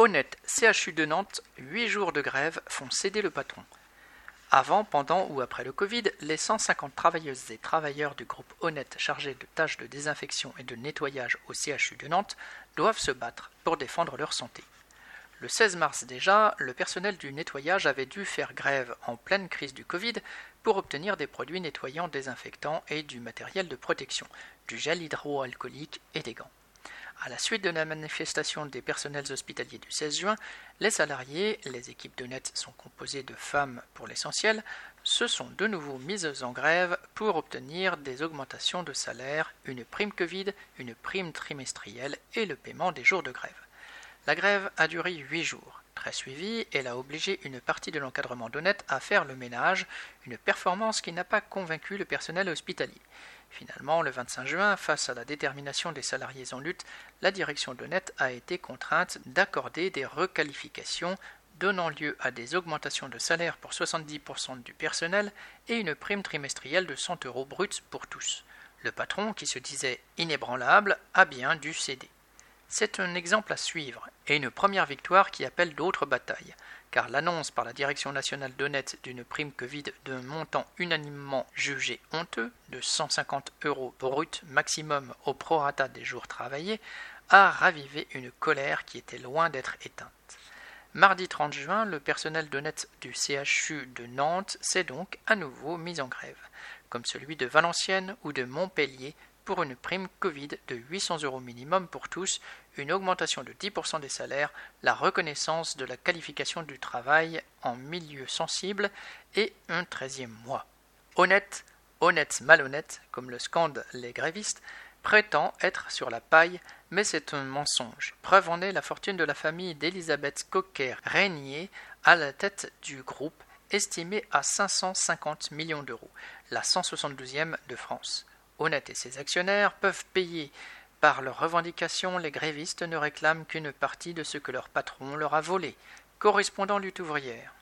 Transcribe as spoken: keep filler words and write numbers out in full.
Honnête, C H U de Nantes, huit jours de grève font céder le patron. Avant, pendant ou après le Covid, les cent cinquante travailleuses et travailleurs du groupe Honnête chargés de tâches de désinfection et de nettoyage au C H U de Nantes doivent se battre pour défendre leur santé. Le seize mars déjà, le personnel du nettoyage avait dû faire grève en pleine crise du Covid pour obtenir des produits nettoyants désinfectants et du matériel de protection, du gel hydroalcoolique et des gants. À la suite de la manifestation des personnels hospitaliers du seize juin, les salariés, les équipes d'Honnête sont composées de femmes pour l'essentiel, se sont de nouveau mises en grève pour obtenir des augmentations de salaire, une prime Covid, une prime trimestrielle et le paiement des jours de grève. La grève a duré huit jours. Très suivie, elle a obligé une partie de l'encadrement d'Honnête à faire le ménage, une performance qui n'a pas convaincu le personnel hospitalier. Finalement, le vingt-cinq juin, face à la détermination des salariés en lutte, la direction d'Honnête a été contrainte d'accorder des requalifications, donnant lieu à des augmentations de salaire pour soixante-dix pour cent du personnel et une prime trimestrielle de cent euros bruts pour tous. Le patron, qui se disait inébranlable, a bien dû céder. C'est un exemple à suivre et une première victoire qui appelle d'autres batailles, car l'annonce par la Direction nationale d'Honnête d'une prime Covid d'un montant unanimement jugé honteux de cent cinquante euros brut maximum au prorata des jours travaillés a ravivé une colère qui était loin d'être éteinte. Mardi trente juin, le personnel d'Honnête du C H U de Nantes s'est donc à nouveau mis en grève, comme celui de Valenciennes ou de Montpellier, pour une prime Covid de huit cents euros minimum pour tous, une augmentation de dix pour cent des salaires, la reconnaissance de la qualification du travail en milieu sensible et un treizième mois. Honnête, honnête malhonnête, comme le scandent les grévistes, prétend être sur la paille, mais c'est un mensonge. Preuve en est la fortune de la famille d'Elisabeth Coquer-Régnier à la tête du groupe, estimée à cinq cent cinquante millions d'euros, la cent soixante-douzième de France. Honnête et ses actionnaires peuvent payer. Par leurs revendications, les grévistes ne réclament qu'une partie de ce que leur patron leur a volé. Correspondant lutte ouvrière.